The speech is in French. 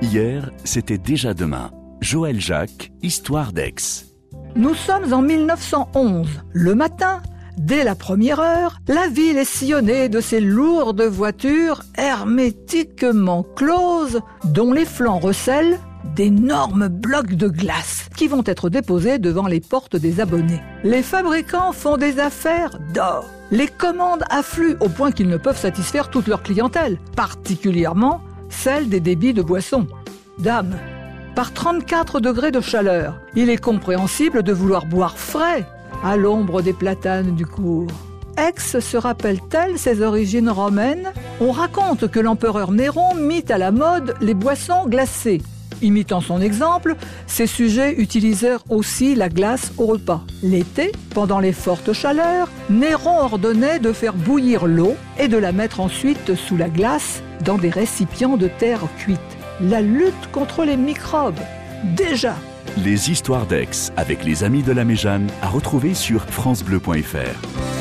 Hier, c'était déjà demain. Joël Jacques, Histoire d'Aix. Nous sommes en 1911. Le matin, dès la première heure, la ville est sillonnée de ces lourdes voitures hermétiquement closes dont les flancs recèlent d'énormes blocs de glace qui vont être déposés devant les portes des abonnés. Les fabricants font des affaires d'or. Les commandes affluent au point qu'ils ne peuvent satisfaire toute leur clientèle, particulièrement celle des débits de boissons. Dame, par 34 degrés de chaleur, il est compréhensible de vouloir boire frais à l'ombre des platanes du cours. Aix se rappelle-t-elle ses origines romaines ? On raconte que l'empereur Néron mit à la mode les boissons glacées. Imitant son exemple, ses sujets utilisèrent aussi la glace au repas. L'été, pendant les fortes chaleurs, Néron ordonnait de faire bouillir l'eau et de la mettre ensuite sous la glace dans des récipients de terre cuite. La lutte contre les microbes, déjà. Les histoires d'Aix avec les amis de la Méjane à retrouver sur francebleu.fr.